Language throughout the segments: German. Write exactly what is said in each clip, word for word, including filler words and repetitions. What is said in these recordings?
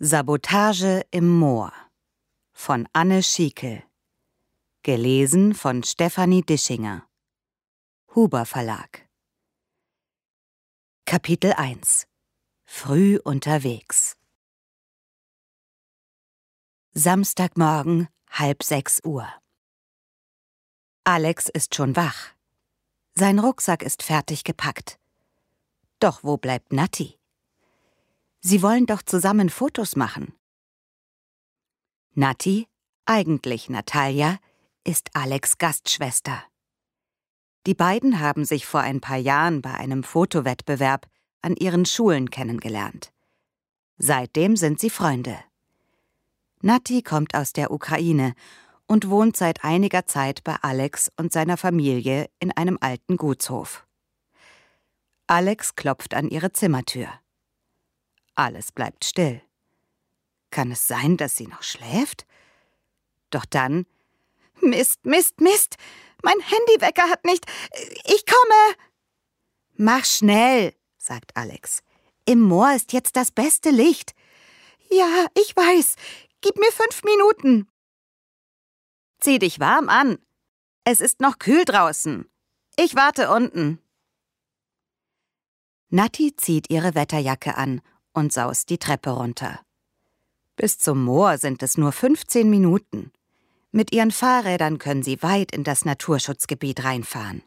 Sabotage im Moor von Anne Schiekel. Gelesen von Stefanie Dischinger. Huber Verlag. Kapitel eins. Früh unterwegs. Samstagmorgen, halb sechs Uhr. Alex ist schon wach. Sein Rucksack ist fertig gepackt. Doch wo bleibt Natti? Sie wollen doch zusammen Fotos machen. Natti, eigentlich Natalia, ist Alex' Gastschwester. Die beiden haben sich vor ein paar Jahren bei einem Fotowettbewerb an ihren Schulen kennengelernt. Seitdem sind sie Freunde. Natti kommt aus der Ukraine und wohnt seit einiger Zeit bei Alex und seiner Familie in einem alten Gutshof. Alex klopft an ihre Zimmertür. Alles bleibt still. Kann es sein, dass sie noch schläft? Doch dann: Mist, Mist, Mist! Mein Handywecker hat nicht... Ich komme! Mach schnell, sagt Alex. Im Moor ist jetzt das beste Licht. Ja, ich weiß. Gib mir fünf Minuten. Zieh dich warm an. Es ist noch kühl draußen. Ich warte unten. Natti zieht ihre Wetterjacke an und saust die Treppe runter. Bis zum Moor sind es nur fünfzehn Minuten. Mit ihren Fahrrädern können sie weit in das Naturschutzgebiet reinfahren.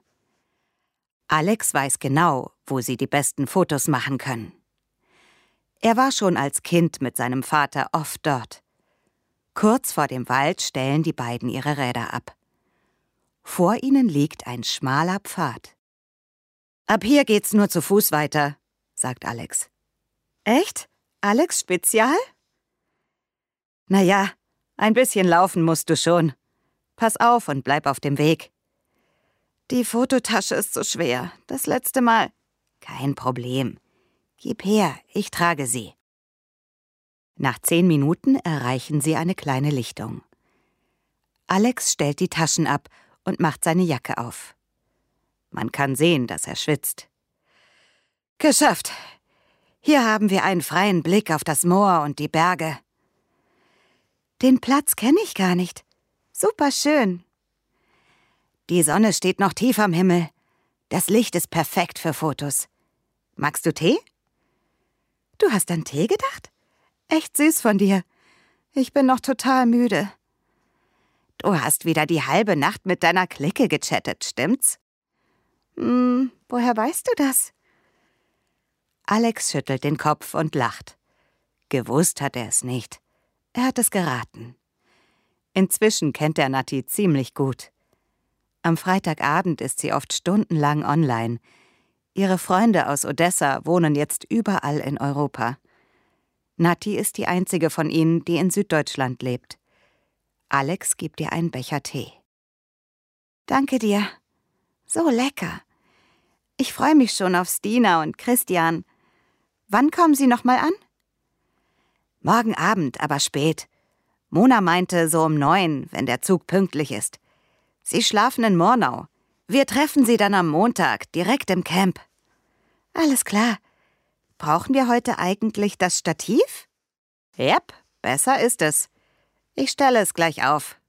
Alex weiß genau, wo sie die besten Fotos machen können. Er war schon als Kind mit seinem Vater oft dort. Kurz vor dem Wald stellen die beiden ihre Räder ab. Vor ihnen liegt ein schmaler Pfad. »Ab hier geht's nur zu Fuß weiter«, sagt Alex. »Echt? Alex Spezial?« »Na ja, ein bisschen laufen musst du schon. Pass auf und bleib auf dem Weg.« »Die Fototasche ist so schwer. Das letzte Mal...« »Kein Problem. Gib her, ich trage sie.« Nach zehn Minuten erreichen sie eine kleine Lichtung. Alex stellt die Taschen ab und macht seine Jacke auf. Man kann sehen, dass er schwitzt. »Geschafft! Hier haben wir einen freien Blick auf das Moor und die Berge.« »Den Platz kenne ich gar nicht. Super schön.« »Die Sonne steht noch tief am Himmel. Das Licht ist perfekt für Fotos. Magst du Tee?« »Du hast an Tee gedacht? Echt süß von dir. Ich bin noch total müde.« »Du hast wieder die halbe Nacht mit deiner Clique gechattet, stimmt's?« »Hm, woher weißt du das?« Alex schüttelt den Kopf und lacht. Gewusst hat er es nicht. Er hat es geraten. Inzwischen kennt er Natti ziemlich gut. Am Freitagabend ist sie oft stundenlang online. Ihre Freunde aus Odessa wohnen jetzt überall in Europa. Natti ist die einzige von ihnen, die in Süddeutschland lebt. Alex gibt ihr einen Becher Tee. »Danke dir. So lecker. Ich freue mich schon auf Stina und Christian. Wann kommen Sie noch mal an?« »Morgen Abend, aber spät. Mona meinte so um neun, wenn der Zug pünktlich ist. Sie schlafen in Murnau. Wir treffen Sie dann am Montag, direkt im Camp.« »Alles klar. Brauchen wir heute eigentlich das Stativ?« »Jep, besser ist es. Ich stelle es gleich auf.«